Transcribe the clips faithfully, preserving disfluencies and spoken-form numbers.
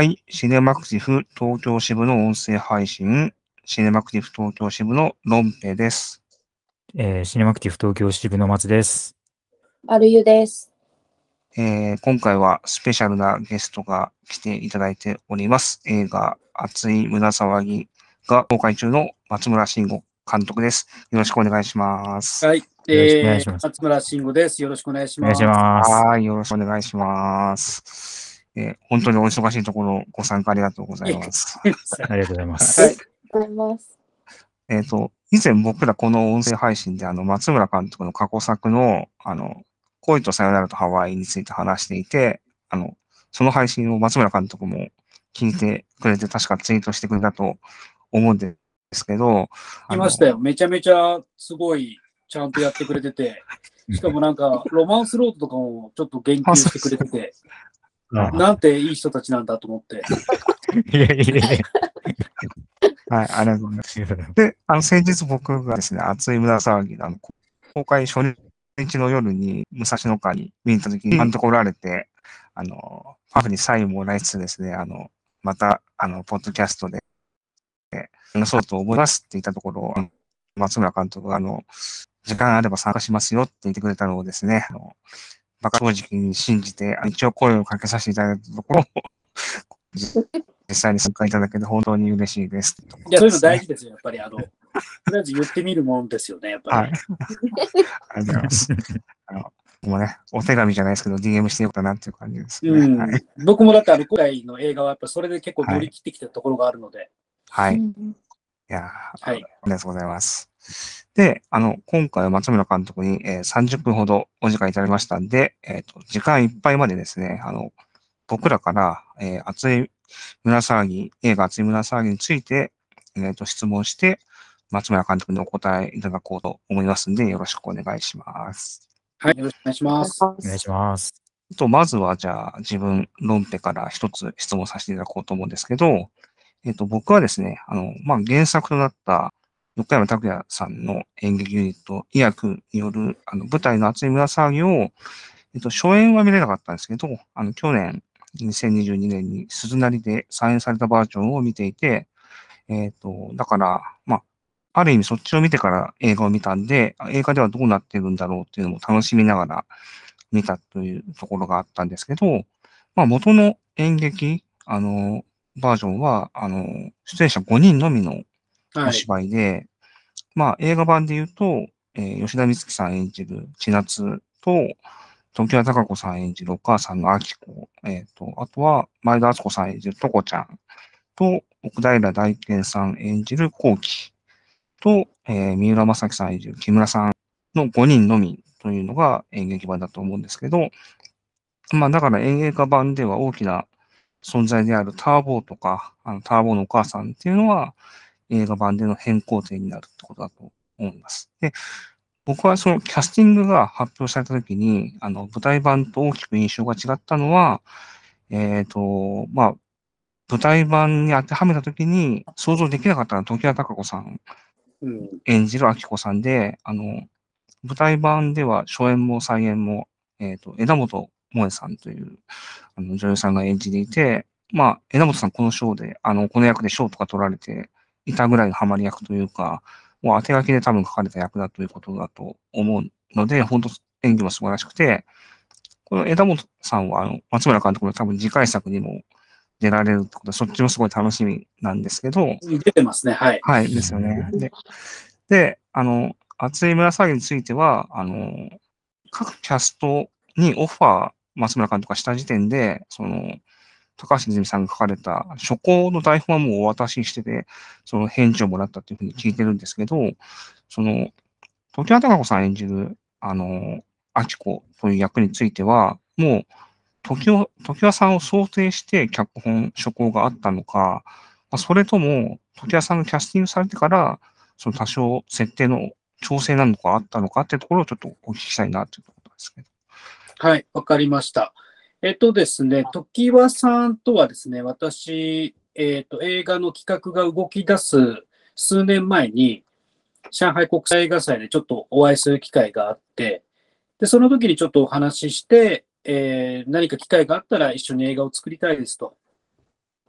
はい。シネマクティフ東京支部の音声配信、シネマクティフ東京支部のロンペです。 えーシネマクティブ東京支部の松です。 あるゆです。 えー今回はスペシャルなゲストが来ていただいております。映画、熱い胸騒ぎが公開中の松村慎吾監督です。よろしくお願いします。 はい、 よろしくお願いえー、 します。 松村慎吾です。よろしくお願いしお願いします。 ます。 はい。よろしくお願いします。えー本当にお忙しいところご参加ありがとうございます。 すいませんありがとうございまありす。 がとうございます。 えっと、以前僕らこの音声配信であの、松村監督の過去作の、あの、恋とさよならとハワイについて話していて、あの、その配信を松村監督も聞いてくれて、確かツイートしてくれたと思うんですけど、あのいましたよ。めちゃめちゃすごいちゃんとやってくれてて、しかもなんかロマンスロードとかもちょっと言及してくれてて、 あなんていい人たちなんだと思って。 いやいやいや。 はい、ありがとうございます。で、あの、先日僕がですね、熱い胸騒ぎのあの、公開初日の夜に武蔵野川に見に行った時に、監督おられて、あの、パフにサインもらいつつですね、あの、また、あの、ポッドキャストで、話そうと思いますって言ったところ、あの松村監督が、あの、時間あれば参加しますよって言ってくれたのをですね、あの、バカ正直に信じて、一応声をかけさせていただいたところ、実際に参加いただけて本当に嬉しいです。 いや、そういうの大事ですよ。やっぱりあの、とりあえず言ってみるもんですよね、やっぱり。 はい。ありがとうございます。あの、もうね、お手紙じゃないですけど、ディーエム してよかったなっていう感じですね。 うんはい。 僕もだってあの、今回の映画はやっぱそれで結構乗り切ってきたところがあるので、 はい。いうんやー、 はい。 ありがとうございます。で、あの、今回は松村監督に、えーさんじゅっぷんほどお時間いただきましたんで、えっと、時間いっぱいまでですね、あの、僕らから、えー熱い胸騒ぎ、映画熱い胸騒ぎについて、えっと、質問して、松村監督にお答えいただこうと思いますんで、よろしくお願いします。 はい、よろしくお願いします。 お願いします。 と、まずは、じゃあ、自分、ロンペから一つ質問させていただこうと思うんですけど、えっと、僕はですね、あの、まあ、原作となった横山拓也さんの演劇ユニット、医薬による、あの、舞台の熱い胸騒ぎを、えっと、初演は見れなかったんですけど、あの、去年、にせんにじゅうにねんに鈴なりで再演されたバージョンを見ていて、えっと、だから、まあ、ある意味そっちを見てから映画を見たんで、映画ではどうなってるんだろうっていうのも楽しみながら見たというところがあったんですけど、まあ、元の演劇、あの、バージョンは、あの、出演者ごにんのみのおはい。 芝居で、まあ、映画版で言うと、えー吉田美月さん演じる千夏と、常盤貴子さん演じるお母さんの明子、えっと、あとは、前田敦子さん演じるとこちゃんと、奥平大健さん演じる後期と、えー三浦正樹さん演じる木村さんのごにんのみというのが演劇版だと思うんですけど、まあ、だから演劇版では大きな存在であるターボーとか、あのターボーのお母さんっていうのは映画版での変更点になるってことだと思います。で、僕はそのキャスティングが発表されたときに、あの、舞台版と大きく印象が違ったのは、えっと、まあ、舞台版に当てはめたときに想像できなかったのは常盤貴子さんうん。 演じる明子さんで、あの、舞台版では初演も再演も、えっと、枝本萌さんというあの女優さんが演じていて、まあ、枝本さんこの賞で、あの、この役で賞とか取られていたぐらいのハマり役というか、もう当て書きで多分書かれた役だということだと思うので、本当演技も素晴らしくて、この枝本さんは、あの、松村監督の多分次回作にも出られるってことで、そっちもすごい楽しみなんですけど、 出てますね、はい。 はい、ですよね。で、で、あの、熱い紫については、あの、各キャストにオファー、松村監督がした時点で、その、高橋泉さんが書かれた初稿の台本はもうお渡ししてて、その返事をもらったっていうふうに聞いてるんですけど、その、常盤貴子さん演じる、あの、明子という役については、もう、時を、常盤さんを想定して脚本、初稿があったのか、まあそれとも、常盤さんがキャスティングされてから、その多少設定の調整なのかあったのかっていうところをちょっとお聞きしたいなというところですけど。 はい、わかりました。えっとですね、常盤さんとはですね、私、えっと、映画の企画が動き出す数年前に、上海国際映画祭でちょっとお会いする機会があって、で、その時にちょっとお話しして、えー何か機会があったら一緒に映画を作りたいですと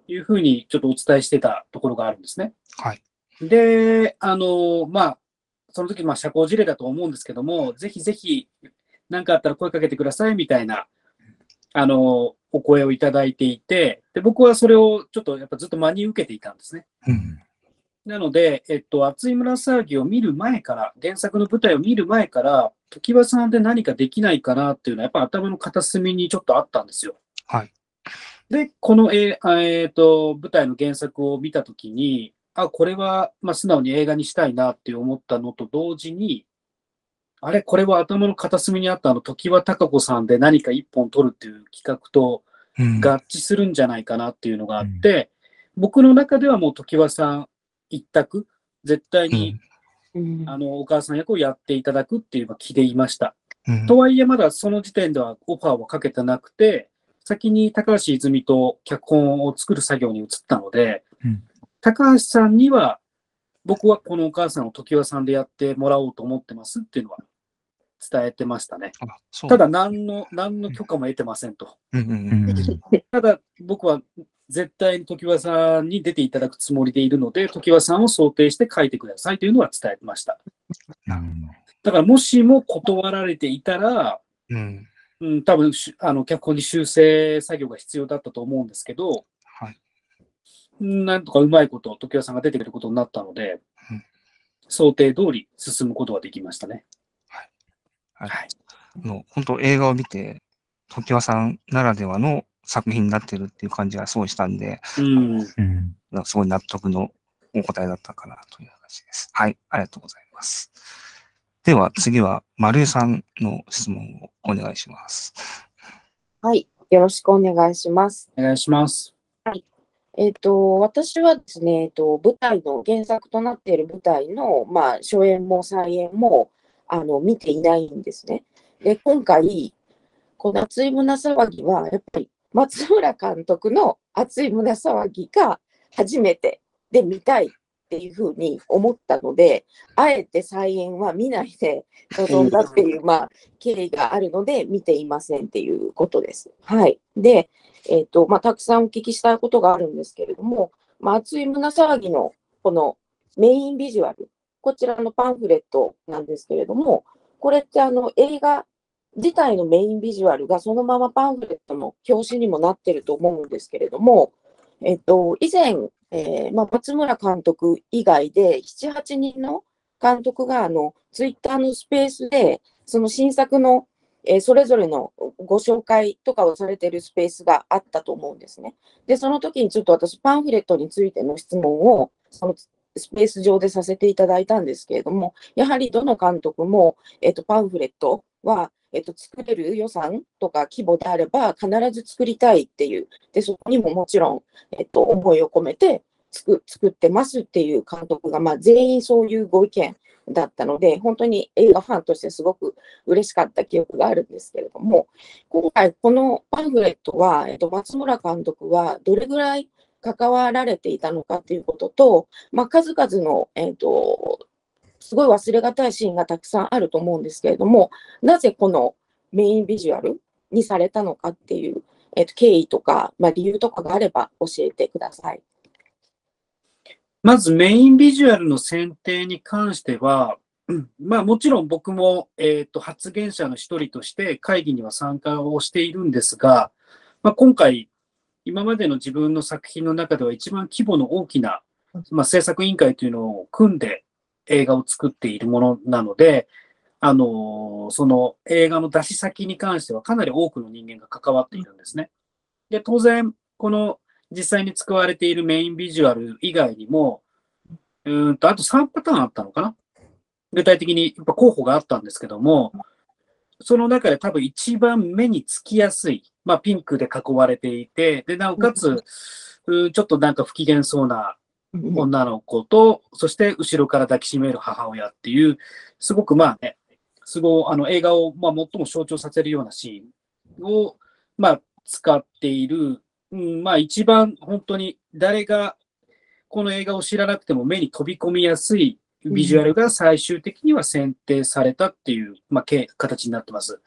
いうふうにちょっとお伝えしてたところがあるんですね。 はい。 で、あの、まあ、その時、まあ、社交辞令だと思うんですけども、ぜひぜひ、何かあったら声かけてくださいみたいな、あの、お声をいただいていて、で、僕はそれをちょっとやっぱずっと真に受けていたんですね。 うん。 なので、えっと、熱い胸騒ぎを見る前から、原作の舞台を見る前から、常盤さんで何かできないかなっていうのは、やっぱ頭の片隅にちょっとあったんですよ。 はい。 で、この、えーえーと舞台の原作を見たときに、あ、これは、まあ、素直に映画にしたいなって思ったのと同時に、あれ、これは頭の片隅にあったあの、常盤貴子さんで何か一本撮るっていう企画とうん。 合致するんじゃないかなっていうのがあって、僕の中ではもう常盤さん一択、絶対に、 うんあの、お母さん役をやっていただくっていう気でいました。 うん。 とはいえ、まだその時点ではオファーはかけてなくて、先に高橋泉と脚本を作る作業に移ったので、 うん高橋さんには、僕はこのお母さんを常盤さんでやってもらおうと思ってますっていうのは伝えてましたね。 あ、そう。 ただ、何の、何の許可も得てませんと。 うんうんううん。 ん。 ただ、僕は絶対に常盤さんに出ていただくつもりでいるので、常盤さんを想定して書いてくださいというのは伝えてました。 なるほど。 だから、もしも断られていたら、 うん。 うん、多分しあの脚本に修正作業が必要だったと思うんですけど、 はい。 うんなんとかうまいこと、常盤さんが出てくることになったので、 うん想定通り進むことができましたね。 はい。 はい。 あの、本当映画を見て、常盤さんならではの作品になってるっていう感じがすごいしたんで、 うん、 うん。 なんかすごい納得のお答えだったかなという話です。はい、ありがとうございます。では次は、丸井さんの質問をお願いします。 はい。よろしくお願いします。 お願いします。 えっと、私はですね、えっと、舞台の原作となっている舞台の、まあ、初演も再演も、あの、見ていないんですね。で、今回、この熱い胸騒ぎは、やっぱり松村監督の熱い胸騒ぎが初めてで見たいっていうふうに思ったので、あえて再演は見ないで臨んだっていう、まあ、経緯があるので、見ていませんっていうことです。はい。で、えっと、まあ、たくさんお聞きしたいことがあるんですけれども、まあ、熱い胸騒ぎのこのメインビジュアル、こちらのパンフレットなんですけれども、これってあの映画自体のメインビジュアルがそのままパンフレットの表紙にもなってると思うんですけれども、えっと、以前、えーまあ、松村監督以外でなな、はちにんの監督があのツイッターのスペースでその新作の、えーそれぞれのご紹介とかをされているスペースがあったと思うんですね。で、その時にちょっと私パンフレットについての質問をそのスペース上でさせていただいたんですけれども、やはりどの監督も、えっと、パンフレットは、えっと、作れる予算とか規模であれば必ず作りたいっていう、でそこにももちろん、えっと、思いを込めて作作ってますっていう監督が、まあ、全員そういうご意見だったので、本当に映画ファンとしてすごく嬉しかった記憶があるんですけれども、今回、このパンフレットは、えっと、松村監督はどれぐらい関わられていたのかということと、まあ、数々の、えっと、すごい忘れがたいシーンがたくさんあると思うんですけれども、なぜこのメインビジュアルにされたのかっていう、えっと、経緯とか、まあ、理由とかがあれば教えてください。 まずメインビジュアルの選定に関しては、うんまあもちろん僕も、えーと、発言者の一人として会議には参加をしているんですが、まあ、今回、今までの自分の作品の中では一番規模の大きな、まあ、制作委員会というのを組んで映画を作っているものなので、あのーその映画の出し先に関してはかなり多くの人間が関わっているんですね。で、当然、この実際に使われているメインビジュアル以外にも、うーんと、あとさんパターンあったのかな。具体的にやっぱ候補があったんですけども、その中で多分一番目につきやすい、まあ、ピンクで囲われていて、で、なおかつ、うーちょっとなんか不機嫌そうな女の子と、そして後ろから抱きしめる母親っていう、すごくまあね、すごいあの映画をまあ最も象徴させるようなシーンをまあ使っている、うん、まあ一番本当に誰がこの映画を知らなくても目に飛び込みやすいビジュアルが最終的には選定されたっていう、まあ、形になってます。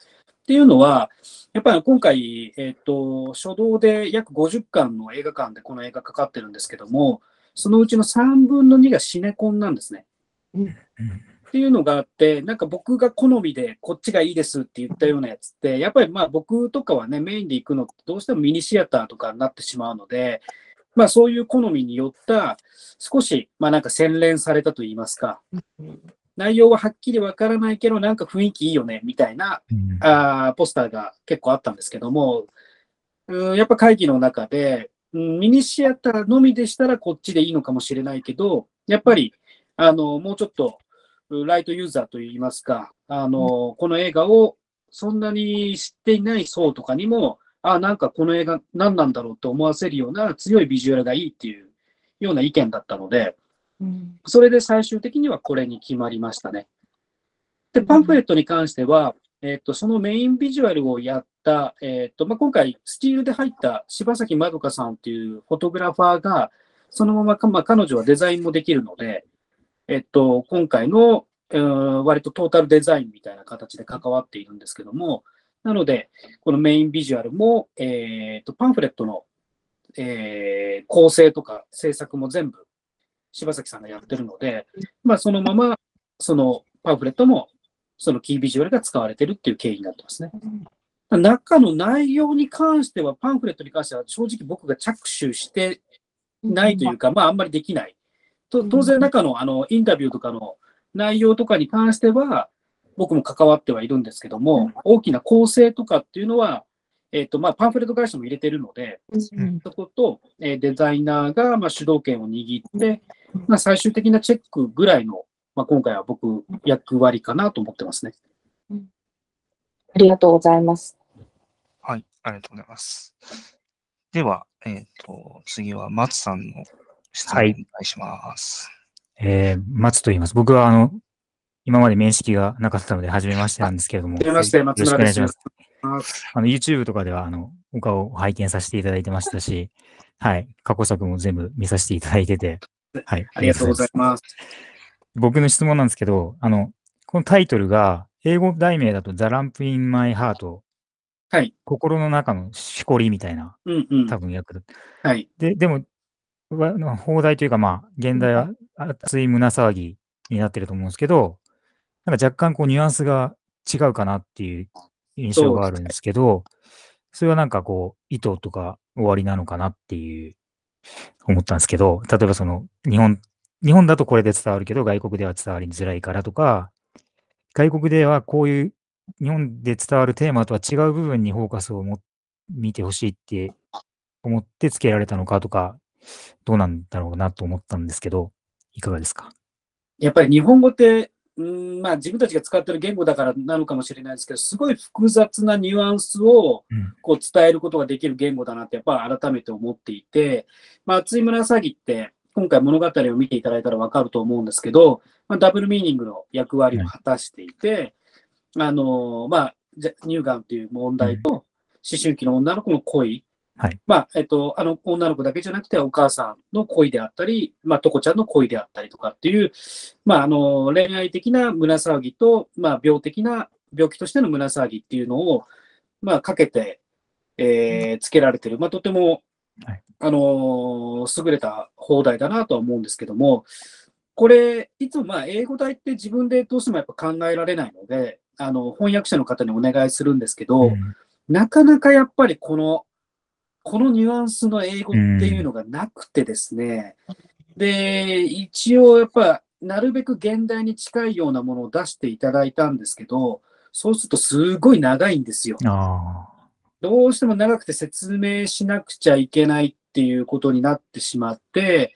っていうのは、やっぱり今回、えっと、初動で約ごじゅっかんの映画館でこの映画かかってるんですけども、そのうちのさんぶんのにがシネコンなんですね。 うんっていうのがあって、なんか僕が好みでこっちがいいですって言ったようなやつって、やっぱりまあ僕とかはね、メインで行くのってどうしてもミニシアターとかになってしまうので、まあそういう好みによった少しまあなんか洗練されたと言いますか、 うん内容ははっきりわからないけどなんか雰囲気いいよねみたいなうんあーポスターが結構あったんですけども、うんやっぱ会議の中で、うんミニシアターのみでしたらこっちでいいのかもしれないけど、やっぱりあのもうちょっとライトユーザーといいますか、あのこの映画をそんなに知っていない層とかにも、あ、なんかこの映画何なんだろうと思わせるような強いビジュアルがいいっていうような意見だったので、 うんそれで最終的にはこれに決まりましたね。で、パンフレットに関しては、えっと、そのメインビジュアルをやった、えっと、まあ、今回、スチールで入った柴崎まどかさんっていうフォトグラファーが、そのままか、まあ、彼女はデザインもできるので、えっと、今回の、うーん割とトータルデザインみたいな形で関わっているんですけども、なので、このメインビジュアルも、えっと、パンフレットの、えー構成とか制作も全部柴崎さんがやってるので、まあ、そのまま、そのパンフレットも、そのキービジュアルが使われてるっていう経緯になってますね。中の内容に関しては、パンフレットに関しては、正直僕が着手してないというか、まあ、あんまりできない。と当然、中のあのインタビューとかの内容とかに関しては、僕も関わってはいるんですけども、大きな構成とかっていうのは、えっとまあ、パンフレット会社も入れてるので、 うんそこと、えーデザイナーがまあ主導権を握って、まあ、最終的なチェックぐらいの、まあ、今回は僕、役割かなと思ってますね。 ありがとうございます。 はい、ありがとうございます。では、えっ、と、次は松さんの質問をお願いします。 えー、松と言います。僕は、あの、今まで面識がなかったので、初めましてなんですけれども。 はじめまして、 よ松ろしくお願いし村です。 ます。あの、YouTube とかでは、あの、お顔を拝見させていただいてましたし、はい。過去作も全部見させていただいてて、はい。 ありがとうございます。 僕の質問なんですけど、あの、このタイトルが、英語題名だと The Lamp in My Heart、 はい。 心の中のしこりみたいな、 うんうん。 多分訳だ。 はい。 で、でも、わの放題というか、まあ、現代は熱い胸騒ぎになってると思うんですけど、なんか若干こうニュアンスが違うかなっていう印象があるんですけど、それはなんかこう、意図とか終わりなのかなっていう、思ったんですけど、例えばその、日本、日本だとこれで伝わるけど、外国では伝わりづらいからとか、外国ではこういう、日本で伝わるテーマとは違う部分にフォーカスをも見てほしいって思って付けられたのかとか、どうなんだろうなと思ったんですけど、いかがですか？ やっぱり日本語って、うんまあ、自分たちが使ってる言語だからなのかもしれないですけど、すごい複雑なニュアンスをうん。 こう伝えることができる言語だなって、やっぱり改めて思っていて、まあ、熱い紫って、今回物語を見ていただいたら分かると思うんですけど、まあ、ダブルミーニングの役割を果たしていて、あのまあ、じゃ乳がんという問題と、思春期の女の子の恋、 はい。 まあ、えっと、あの女の子だけじゃなくて、お母さんの恋であったり、まあ、とこちゃんの恋であったりとかっていう、まあ、あの恋愛的な胸騒ぎと、まあ、病的な、病気としての胸騒ぎっていうのを、まあ、かけて、えー、つけられてる、まあ、とても、 はいあの優れた放題だなとは思うんですけども、これ、いつもまあ英語題って自分でどうしてもやっぱ考えられないので、あの翻訳者の方にお願いするんですけど、 うんなかなかやっぱりこの、このニュアンスの英語っていうのがなくてですね、で、一応やっぱ、なるべく現代に近いようなものを出していただいたんですけど、そうするとすごい長いんですよ。 ああ。 どうしても長くて説明しなくちゃいけないっていうことになってしまって、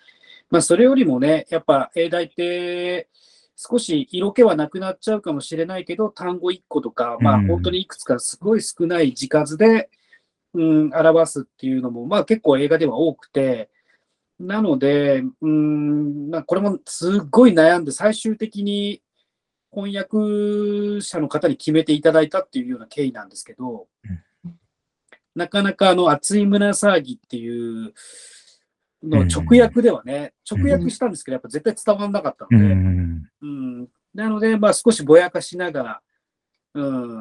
まあ、それよりもね、やっぱ英題って少し色気はなくなっちゃうかもしれないけど、単語いっことか、まあ、本当にいくつかすごい少ない字数で、うん、表すっていうのも、まあ、結構映画では多くて、なので、うんまあ、これもすっごい悩んで、最終的に翻訳者の方に決めていただいたっていうような経緯なんですけど、なかなかあの熱い胸騒ぎっていうの直訳ではね、 うん直訳したんですけど、やっぱ絶対伝わらなかったうので、 ん。 うん、なので、まあ、少しぼやかしながら、うん、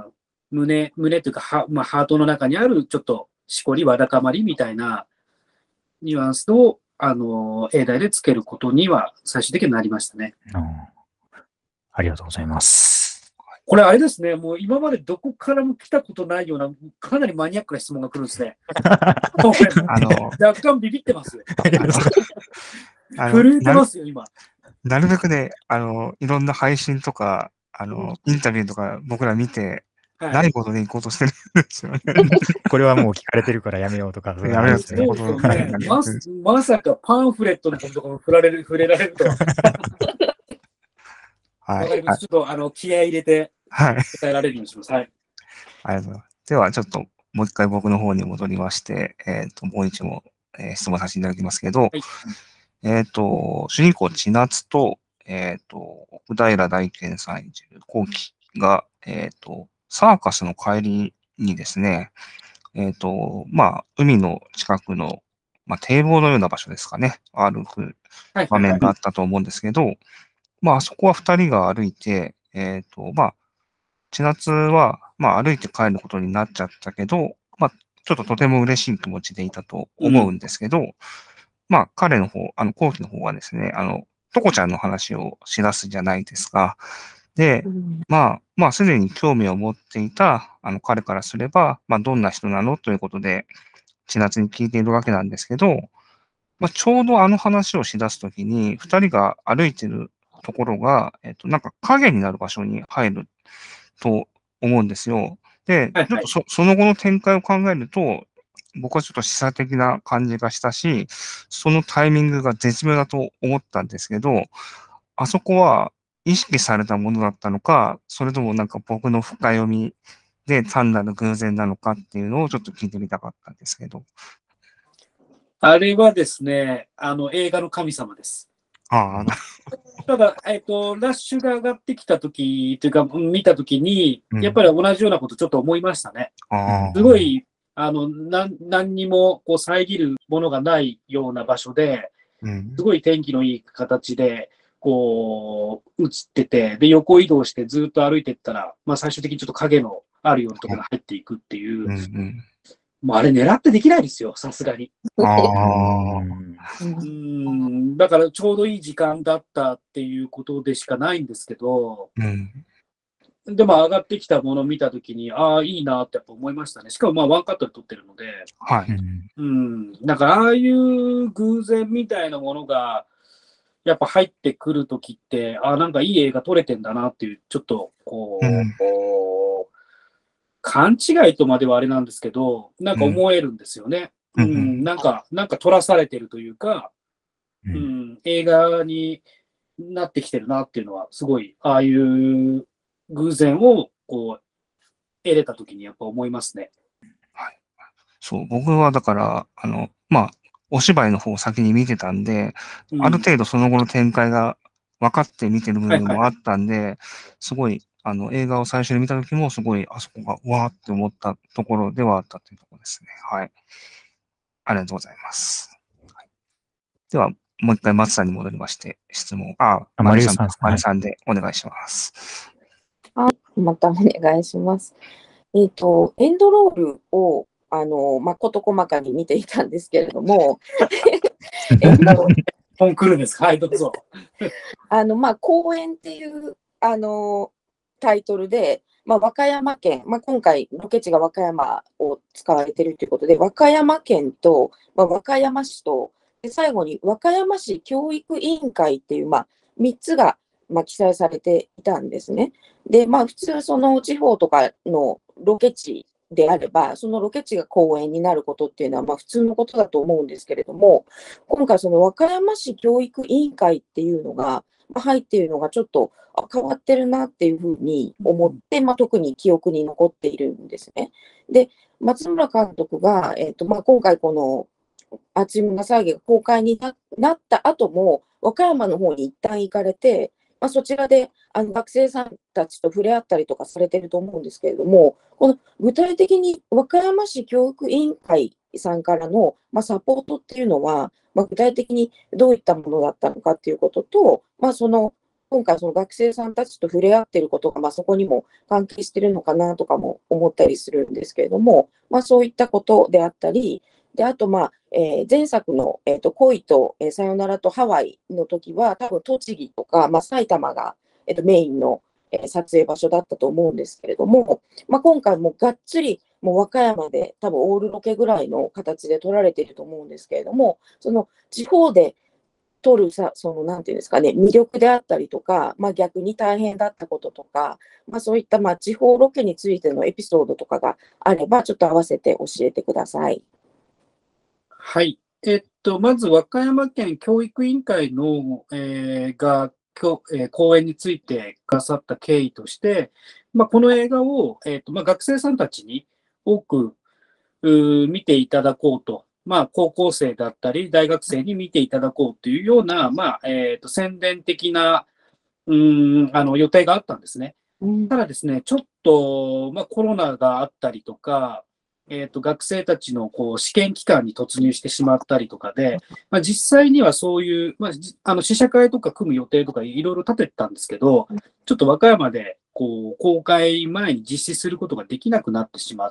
胸、胸というかは、まあ、ハートの中にあるちょっとしこり、わだかまりみたいなニュアンスを、あの、英題でつけることには最終的になりましたね。 うんありがとうございます。 これあれですね、もう今までどこからも来たことないような、かなりマニアックな質問が来るんですね。 あの、 若干ビビってますよ。 あの震えてますよ、今。 なるべくね、あの、いろんな配信とか、あの、インタビューとか僕ら見て、 はいないことで行こうとしてるんですよね。 これはもう聞かれてるからやめようとか、そういうのあやめようるんですね。 そうですよね。まさまさかパンフレットのこととかも触られる触れられるとは。 はい。 わかります。ちょっとあの気合い入れてはい。 答えられるようにします。はい。 ありがとうございます。では、ちょっと、もう一回僕の方に戻りまして、えっ、と、もう一問、えー質問させていただきますけど、 いえっ、と、主人公、千夏と、えっ、と、奥平大賢さん演じる後期が、えっ、と、サーカスの帰りにですね、えっ、と、まあ、海の近くの、まあ、堤防のような場所ですかね、歩くはい。 場面があったと思うんですけど、まあ、あそこは二人が歩いて、えっ、と、まあ、千夏は、まあ、歩いて帰ることになっちゃったけど、まあ、ちょっととても嬉しい気持ちでいたと思うんですけど、まあ、彼の方、あの、後期の方はですね、あの、とこちゃんの話をしだすじゃないですか。で、 うんまあ、まあ、すでに興味を持っていた、あの、彼からすれば、まあ、どんな人なのということで、千夏に聞いているわけなんですけど、まあ、ちょうどあの話をしだすときに、二人が歩いてるところが、えっと、なんか影になる場所に入ると思うんですよ。で、 はいちょっとそその後の展開を考えると、僕はちょっと示唆的な感じがしたし、そのタイミングが絶妙だと思ったんですけど、あそこは意識されたものだったのか、それともなんか僕の深読みで単なる偶然なのかっていうのをちょっと聞いてみたかったんですけど。 あれはですね、あの映画の神様です。 ああ、なただ、えっと、ラッシュが上がってきたときというか、うん見たときに、 うんやっぱり同じようなことちょっと思いましたね。 あすごい、あの、なん何にもこう遮るものがないような場所で、 うんすごい天気のいい形で、こう、映ってて、で、横移動してずっと歩いていったら、まあ最終的にちょっと影のあるようなところに入っていくっていう、 うんうんもうあれ狙ってできないですよ、さすがに。 ああ、 うんうーん、だからちょうどいい時間だったっていうことでしかないんですけど、 うん。 でも上がってきたものを見たときに、ああ、いいなってやっぱ思いましたね。しかもまあワンカットで撮ってるので、 はい。 うんうん、だからああいう偶然みたいなものが、やっぱ入ってくるときって、ああ、なんかいい映画撮れてんだなっていう、ちょっとこう、 うんこう勘違いとまではあれなんですけど、なんか思えるんですよね。 ううんん、なんか、なんか撮らされてるというか、 ううんん、映画になってきてるなっていうのは、すごい、ああいう偶然をこう得れたときにやっぱ思いますね。 そう、僕はだから、あの、まあ、お芝居の方を先に見てたんで、 うん、 ある程度その後の展開が分かって見てる部分はいもあったんで、すごい、あの、映画を最初に見た時もすごい、あそこが、うわーって思ったところではあったというところですね。はい。ありがとうございます。はい、では、もう一回松さんに戻りまして、質問。あ、 あ丸さん丸井さんです、 丸さんでお願いします。 またお願いします。えっと、エンドロールを、あの、まあ、事細かに見ていたんですけれども、エンドロール、 本来るんですか？はい、どうぞ。 あの、まあ、公演っていう、あの、タイトルで、まあ、和歌山県、まあ、今回、ロケ地が和歌山を使われているということで、和歌山県と、まあ、和歌山市と、で最後に和歌山市教育委員会っていう、まあ、みっつが、まあ、記載されていたんですね。で、まあ、普通、その地方とかのロケ地であれば、そのロケ地が公園になることっていうのは、まあ、普通のことだと思うんですけれども、今回、その和歌山市教育委員会っていうのが、まあ入っているのがちょっとあ変わってるなっていうふうに思って、まあ、特に記憶に残っているんですね。で、松村監督が、えっとまあ、今回、この熱い胸騒ぎが公開にななった後も、和歌山の方に一旦行かれて、まあ、そちらであの学生さんたちと触れ合ったりとかされてると思うんですけれども、この具体的に和歌山市教育委員会さんからの、まあ、サポートっていうのは、まあ、具体的にどういったものだったのかっていうことと、まあ、その今回その学生さんたちと触れ合っていることが、まあ、そこにも関係してるのかなとかも思ったりするんですけれども、まあ、そういったことであったり、であと、まあえー前作の、えーと恋と、えーさよならとハワイの時は、多分栃木とか、まあ、埼玉が、えーとメインの、えー撮影場所だったと思うんですけれども、まあ、今回もがっつりもう和歌山で多分オールロケぐらいの形で撮られていると思うんですけれども、その地方で撮るさ、そのなんていうんですかね、魅力であったりとか、まあ、逆に大変だったこととか、まあ、そういったまあ地方ロケについてのエピソードとかがあれば、ちょっと合わせて教えてください。 はい。えっと、まず、和歌山県教育委員会の、えーが、今日、えー講演についてくださった経緯として、まあ、この映画を、えっと、まあ、学生さんたちに多くうー見ていただこうと、まあ、高校生だったり、大学生に見ていただこうというような、まあ、えっと、宣伝的な、うーん、あの、予定があったんですね。 うんただですね、ちょっと、まあ、コロナがあったりとか、えっと、学生たちのこう試験期間に突入してしまったりとかで、まあ、実際にはそういう、まあ、じあの試写会とか組む予定とかいろいろ立ててたんですけど、ちょっと和歌山でこう公開前に実施することができなくなってしまって、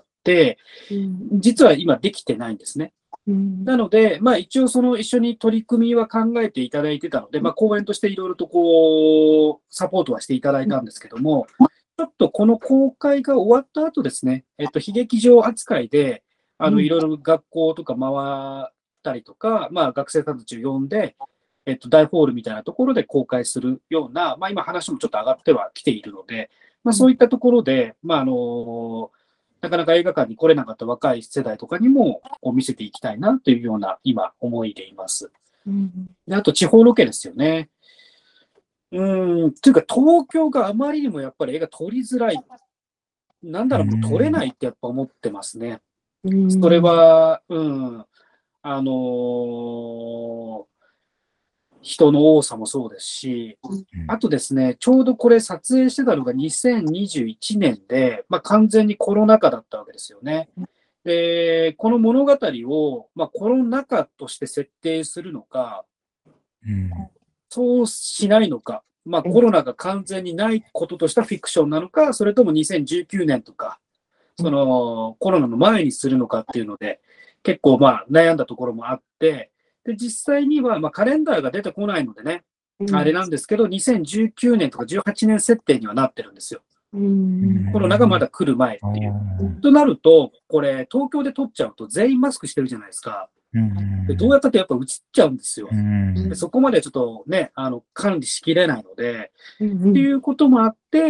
うん実は今できてないんですね。 うんなので、まあ、一応その一緒に取り組みは考えていただいてたので、まあ、講演としていろいろとこうサポートはしていただいたんですけども、ちょっとこの公開が終わった後ですね、えっと、悲劇場扱いで、あのうんいろいろ学校とか回ったりとか、まあ、学生さんたちを呼んで、えっと、大ホールみたいなところで公開するような、まあ、今話もちょっと上がってはきているので、まあ、そういったところで、まああのなかなか映画館に来れなかった若い世代とかにもこう見せていきたいなというような今思いでいます。 うんであと地方ロケですよね。うーん、というか東京があまりにもやっぱり映画撮りづらい。なんだろう、もう撮れないってやっぱ思ってますね。 うんそれは、うん、あのー人の多さもそうですし、あとですね、ちょうどこれ撮影してたのがにせんにじゅういちねんで、まあ、完全にコロナ禍だったわけですよね。で、この物語を、まあ、コロナ禍として設定するのか、 うんそうしないのか、まあ、コロナが完全にないこととしたフィクションなのか、それともにせんじゅうきゅうねんとか、そのコロナの前にするのかっていうので、結構まあ悩んだところもあって、で実際にはまあカレンダーが出てこないのでね、あれなんですけど、にせんじゅうきゅうねんとかじゅうはちねん設定にはなってるんですよ。 うんコロナがまだ来る前っていう。 うんとなると、これ、東京で撮っちゃうと全員マスクしてるじゃないですか。でどうやったってやっぱ映っちゃうんですよう。んでそこまでちょっとね、あの管理しきれないので、 うんっていうこともあって、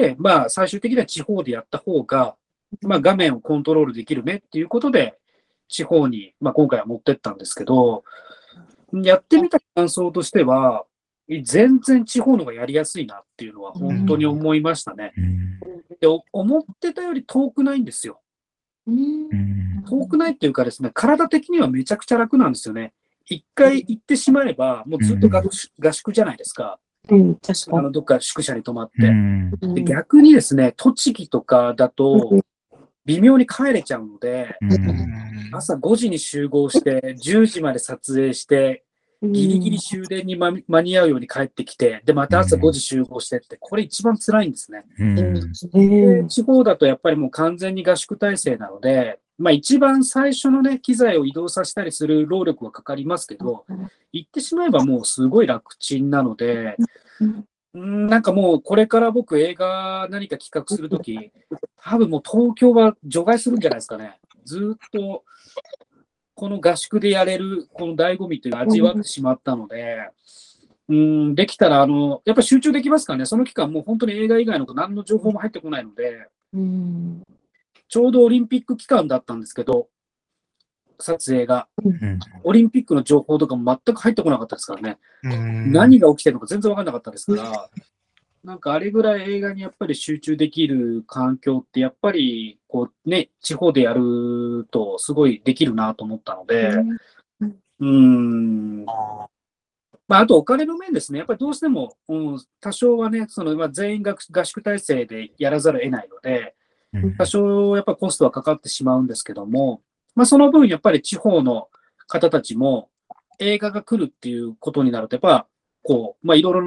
まあ、最終的には地方でやった方が、まあ、画面をコントロールできるねっていうことで、地方に、まあ、今回は持ってったんですけど、やってみた感想としては、全然地方の方がやりやすいなっていうのは本当に思いましたね。 うんで、お思ってたより遠くないんですよ。 うんうん遠くないっていうかですね、体的にはめちゃくちゃ楽なんですよね。一回行ってしまえば、もうずっと合宿合宿じゃないですか。 うん確かにあのどっか宿舎に泊まっうて。 んで逆にですね、栃木とかだと、微妙に帰れちゃうので、 うん朝ごじに集合して、じゅうじまで撮影して、ギリギリ終電に間間に合うように帰ってきて、で、また朝ごじ集合してって、これ一番辛いんですね。 うんで地方だとやっぱりもう完全に合宿体制なので、まあ一番最初のね、機材を移動させたりする労力はかかりますけど、言ってしまえばもうすごい楽ちんなので、うんなんかもうこれから僕映画何か企画するとき、多分もう東京は除外するんじゃないですかね。ずっとこの合宿でやれるこの醍醐味というのを味わってしまったので、うんできたらあのやっぱり集中できますからね、その期間もう本当に映画以外のこと何の情報も入ってこないので、 うんちょうどオリンピック期間だったんですけど、撮影が。 うんオリンピックの情報とかも全く入ってこなかったですからね。 うん何が起きてるのか全然分かんなかったですから、なんかあれぐらい映画にやっぱり集中できる環境って、やっぱりこうね、地方でやるとすごいできるなと思ったので、うーん。まあ、あとお金の面ですね。やっぱりどうしても、うん、多少はね、そのまあ全員合合宿体制でやらざるを得ないので、多少やっぱコストはかかってしまうんですけども、まあ、その分やっぱり地方の方たちも映画が来るっていうことになると、やっぱこう、まあ、いろいろな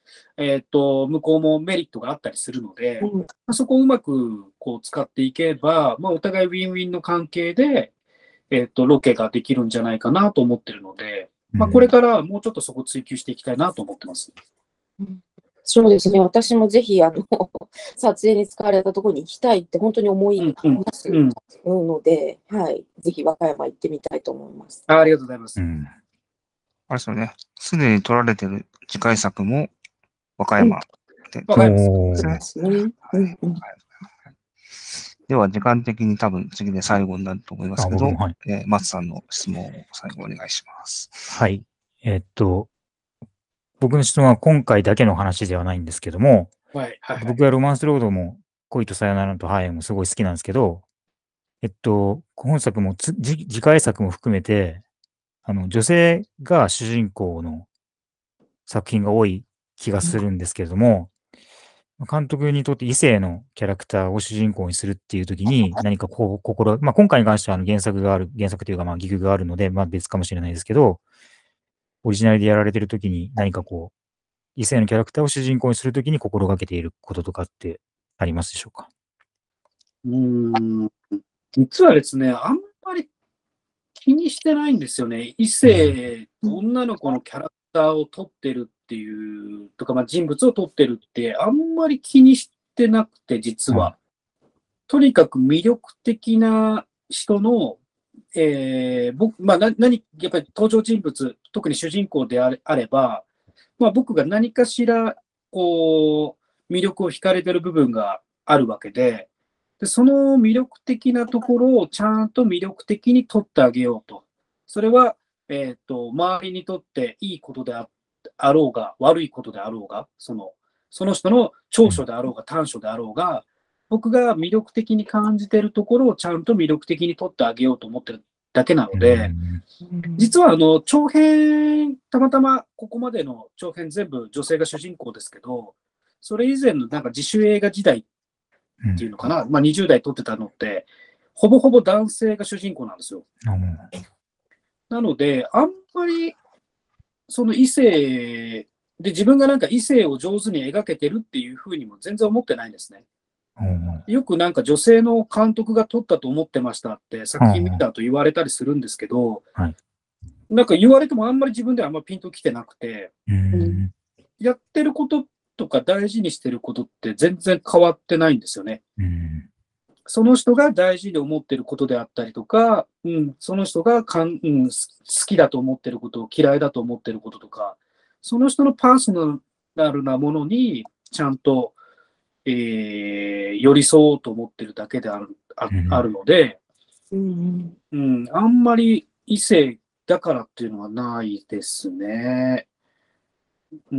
えっと、向こうもメリットがあったりするので、 うんまあそこをうまくこう使っていけば、まあ、お互いウィンウィンの関係で、えっと、ロケができるんじゃないかなと思ってるので、まあ、これからもうちょっとそこ追求していきたいなと思ってます。 そうですね。私もぜひ、あの、撮影に使われたところに行きたいって本当に思いうんますうんので、はい。ぜひ和歌山行ってみたいと思います。 あありがとうございます。 うん。 あれですよね。すでに撮られてる次回作も和歌山でわかります。 おーそうですね。うんうんでは、時間的に多分次で最後になると思いますあ、 けど、 僕も、はい。 えー松さんの質問を最後お願いします。 はい。えっと、僕の質問は今回だけの話ではないんですけども、 はい、はい、はい。 僕はロマンスロードも恋とさよならとハーエもすごい好きなんですけど、えっと、本作もつ次次回作も含めて、あの、女性が主人公の作品が多い気がするんですけれども、監督にとって異性のキャラクターを主人公にするっていう時に何かこう心、まあ今回に関してはあの原作がある、原作というかまあ戯曲があるので、まあ別かもしれないですけど、オリジナルでやられてる時に何かこう、異性のキャラクターを主人公にするときに心がけていることとかってありますでしょうか？ うーん。実はですね、あんまり気にしてないんですよね。異性、女の子のキャラクターを撮ってるっていう、とか、まあ、人物を撮ってるって、あんまり気にしてなくて、実は。とにかく魅力的な人の、えー僕、まあ、な何、やっぱり登場人物、特に主人公であれあれば、まあ、僕が何かしら、こう、魅力を惹かれてる部分があるわけで、で、その魅力的なところをちゃんと魅力的に取ってあげようと。それは、えっと、周りにとっていいことでああろうが、悪いことであろうが、その、その人の長所であろうが短所であろうが、僕が魅力的に感じているところをちゃんと魅力的に取ってあげようと思ってるだけなので、実はあの長編、たまたまここまでの長編全部女性が主人公ですけど、それ以前のなんか自主映画時代っていうのかな、まあ、にじゅう代撮ってたのって、ほぼほぼ男性が主人公なんですよ。なので、あんまりその異性で自分がなんか異性を上手に描けてるっていうふうにも全然思ってないんですね。よくなんか女性の監督が撮ったと思ってましたって作品見たと言われたりするんですけど、 はいなんか言われてもあんまり自分ではあんまりピンときてなくて、 うんやってることとか大事にしてることって全然変わってないんですよね。 うんその人が大事に思ってることであったりとか、うん、その人がかん、うん、好きだと思ってること、嫌いだと思ってることとか、その人のパーソナルなものにちゃんと、えー寄り添おうと思ってるだけである、あうんあるので、 うんうん、あんまり異性だからっていうのはないですね。うん、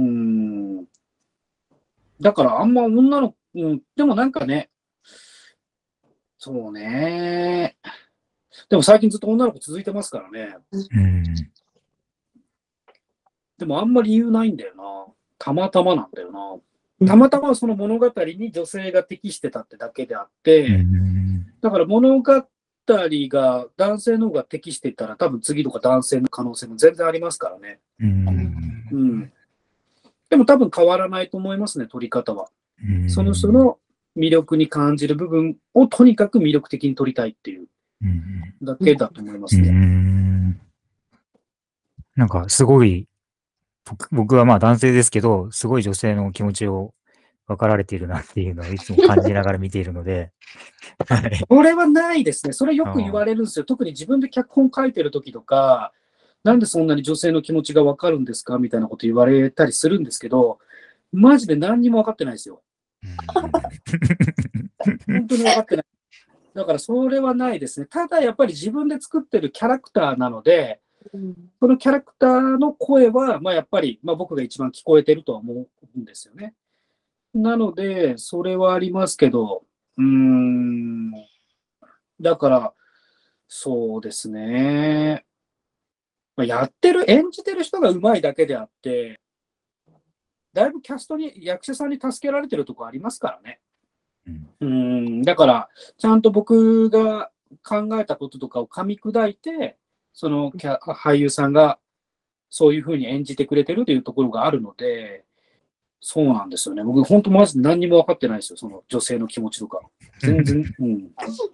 だからあんま女の子、うん、でもなんかね、そうね。でも最近ずっと女の子続いてますからね。 うんでもあんまり理由ないんだよな。たまたまなんだよな。たまたまその物語に女性が適してたってだけであって、 うんだから物語が男性の方が適していたら多分次とか男性の可能性も全然ありますからね。 うんうん。でも多分変わらないと思いますね、取り方は。 うんその人の魅力に感じる部分をとにかく魅力的に取りたいっていううんだけだと思いますうね。 んなんかすごい、僕僕はまあ男性ですけど、すごい女性の気持ちを分かられているなっていうのをいつも感じながら見ているので、はい。 これはないですね。それよく言われるんですよ。特に自分で脚本書いてる時とか、なんでそんなに女性の気持ちが分かるんですかみたいなこと言われたりするんですけど、マジで何にも分かってないですよ。本当に分かってない。だからそれはないですね。ただやっぱり自分で作ってるキャラクターなので、そのキャラクターの声は、まあ、やっぱり、まあ、僕が一番聞こえてるとは思うんですよね。なので、それはありますけど、うーん、だから、そうですね。まあやってる、演じてる人が上手いだけであって、だいぶキャストに、役者さんに助けられてるとこありますからね。 うんうん、だから、ちゃんと僕が考えたこととかを噛み砕いて、そのキャ俳優さんがそういうふうに演じてくれてるというところがあるので、 そうなんですよね。僕、本当マジで何にも分かってないですよ。その女性の気持ちとか。全然、うん。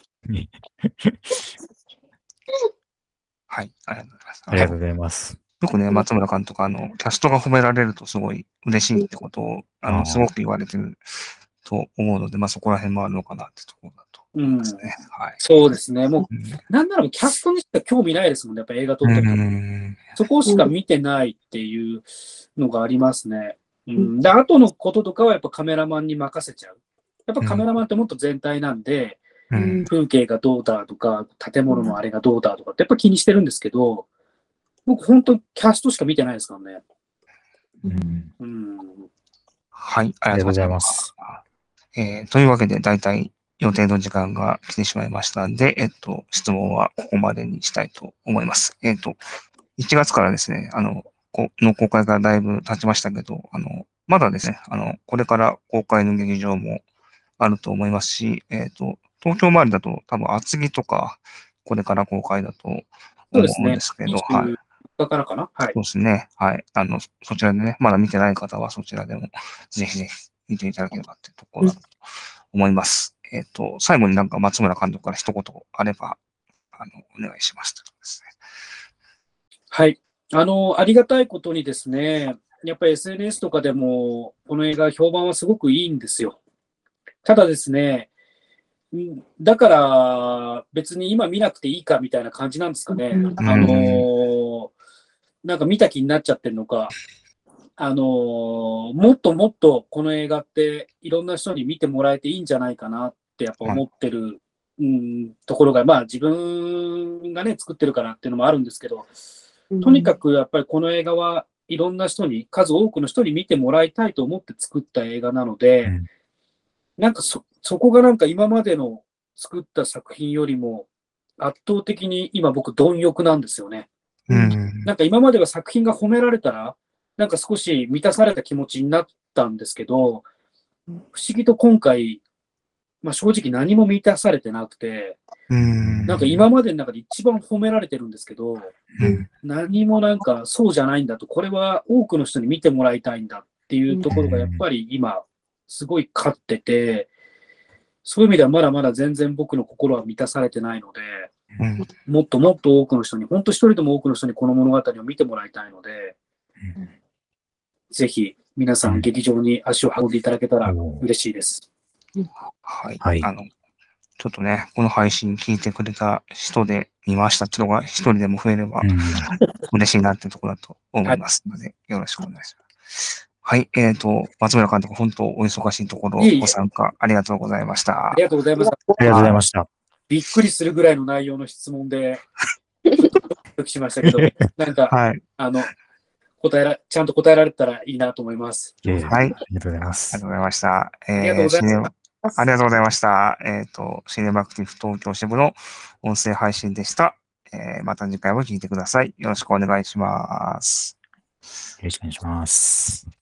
はい、ありがとうございます。 ありがとうございます。 よくね、松村監督、あの、キャストが褒められるとすごい嬉しいってことを、あの、 あーすごく言われてると思うので、まあそこら辺もあるのかなってところだと思いますね。はい。 そうですね。もう、 うんなんならもうキャストにしか興味ないですもんね。やっぱ映画撮うってると。 ん。 そこしか見てないっていうのがありますね。うん。で、後のこととかはやっぱカメラマンに任せちゃう。やっぱカメラマンってもっと全体なんで、 うん。 風景がどうだとか、建物のあれがどうだとかってやっぱ気にしてるんですけど、僕本当キャストしか見てないですからね。 うんうん。 はい、ありがとうございます。えーというわけで、だいたい予定の時間が来てしまいましたんで、えっと、質問はここまでにしたいと思います。えっと、いちがつからですね、あの、この公開からだいぶ経ちましたけど、あの、まだですね、あの、これから公開の劇場もあると思いますし、えっと、東京周りだと多分厚木とか、これから公開だと思うんそうですね。 ですけど、はい。 にじゅうよっかからかな。はい。 そうですね。はい。あの、そちらでね、まだ見てない方はそちらでも、ぜひぜひ見ていただければっていうところだと思います。えっと、最後になんか松村監督から一言あれば、あの、お願いしますということですね。 はい。あの、ありがたいことにですね、やっぱり エスエヌエス とかでも、この映画評判はすごくいいんですよ。ただですね、うんだから別に今見なくていいかみたいな感じなんですかね。 うんあのーなんか見た気になっちゃってるのか、あのーもっともっとこの映画っていろんな人に見てもらえていいんじゃないかなってやっぱ思ってる、うん、ところが、まあ自分がね、作ってるからっていうのもあるんですけど、とにかくやっぱりこの映画はいろんな人に、数多くの人に見てもらいたいと思って作った映画なので、 うんなんかそ、そこがなんか今までの作った作品よりも圧倒的に今僕貪欲なんですよね。 うん。 なんか今までは作品が褒められたら、なんか少し満たされた気持ちになったんですけど、不思議と今回、まあ正直何も満たされてなくて、 うん。 なんか今までの中で一番褒められてるんですけど、 うん。 何もなんかそうじゃないんだと、これは多くの人に見てもらいたいんだっていうところがやっぱり今、すごい勝ってて、そういう意味ではまだまだ全然僕の心は満たされてないので、 うん。 もっともっと多くの人に、本当一人でも多くの人にこの物語を見てもらいたいので、ぜひ皆さん劇場に足を運んでいただけたら嬉しいです。 はい。 はいあの、ちょっとね、この配信聞いてくれた人で見ましたっていうのが一人でも増えればうん嬉しいなっていうところだと思いますので、よろしくお願いします。はい。えっと、松村監督、本当お忙しいところいえいえご参加ありがとうございましたあり。がとうございます。 ありがとうございました。 びっくりするぐらいの内容の質問で、ちょっとドキドキしましたけど、なんか、 はい。 あの、答えら、ちゃんと答えられたらいいなと思います。 ええはいありがとうございまありがすとう。ございました。えありがとうございますシネありがとうございました。えっ、と、シネマクティブ東京支部の音声配信でした。えーまた次回も聞いてください。よろしくお願いします。 よろしくお願いします。